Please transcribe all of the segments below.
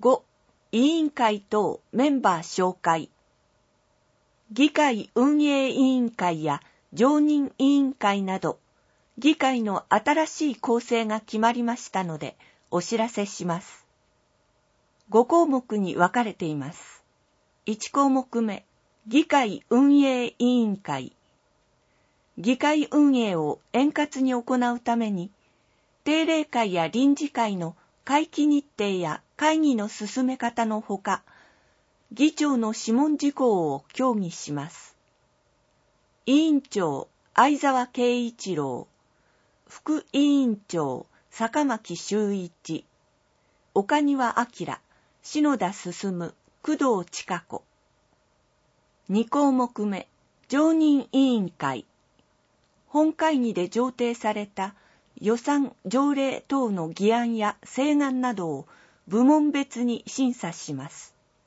5、委員会等メンバー紹介。議会運営委員会や常任委員会など、議会の新しい構成が決まりましたので、お知らせします。5項目に分かれています。1項目目、議会運営委員会。議会運営を円滑に行うために、定例会や臨時会の会期日程や会議の進め方のほか、議長の諮問事項を協議します。委員長、相沢圭一郎。副委員長、坂巻修一。岡庭明、篠田進、工藤千佳子。2項目目、常任委員会。本会議で上程された予算条例等の議案や請願などを部門別に審査します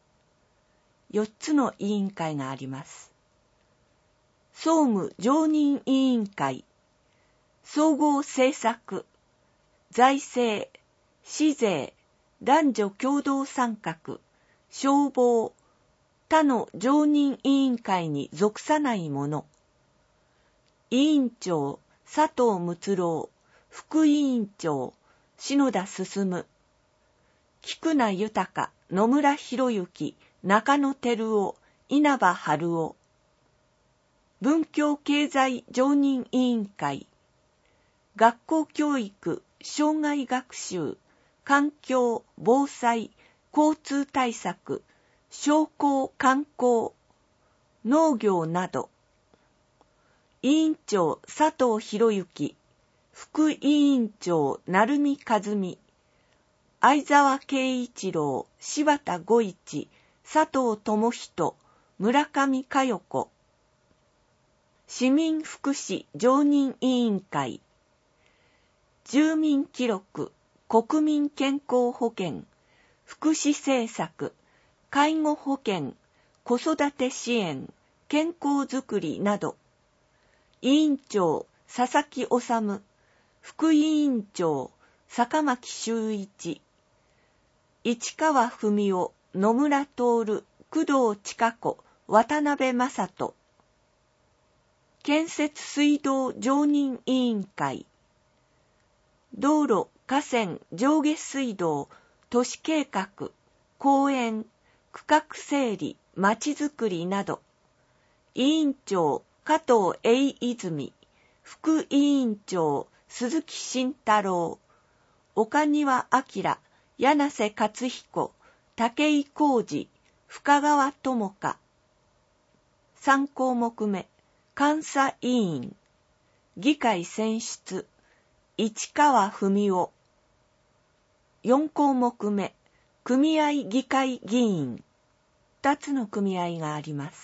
。4つの委員会があります。総務常任委員会、総合政策、財政、市税、男女共同参画、消防、他の常任委員会に属さないもの。委員長、佐藤睦郎、副委員長、篠田進、菊名豊、野村博之、中野照夫、稲葉春夫。文教経済常任委員会、学校教育、障害学習、環境、防災、交通対策、商工観光、農業など。委員長、佐藤博之、副委員長、鳴海和美、相沢圭一郎、柴田五一、佐藤智人、村上佳代子。市民福祉常任委員会、住民記録、国民健康保険、福祉政策、介護保険、子育て支援、健康づくりなど。委員長、佐々木修、副委員長、坂巻修一、市川文夫、野村徹、工藤千佳子、渡辺正人。建設水道常任委員会、道路、河川、上下水道、都市計画、公園、区画整理、まちづくりなど。委員長、加藤栄泉、副委員長、鈴木慎太郎、岡庭明、柳瀬克彦、武井浩二、深川智香。3項目目、監査委員、議会選出、市川文夫。4項目目、組合議会議員。2つの組合があります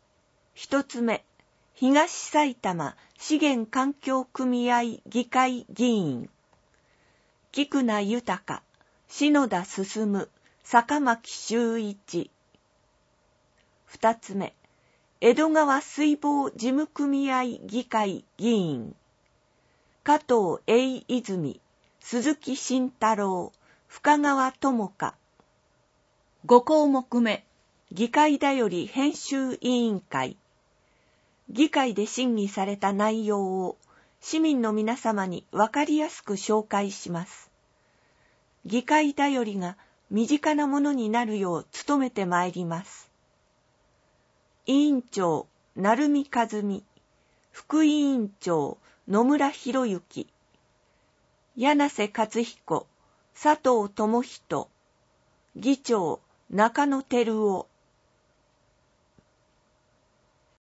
。1つ目、東埼玉資源環境組合議会議員。菊名豊、篠田進、坂巻修一。2つ目、江戸川水防事務組合議会議員。加藤栄泉、鈴木慎太郎、深川智香。5項目目、議会だより編集委員会。議会で審議された内容を市民の皆様に分かりやすく紹介します。議会だよりが身近なものになるよう努めてまいります。委員長、鳴海和美、副委員長、野村博之、柳瀬克彦、佐藤智人、議長、中野照夫。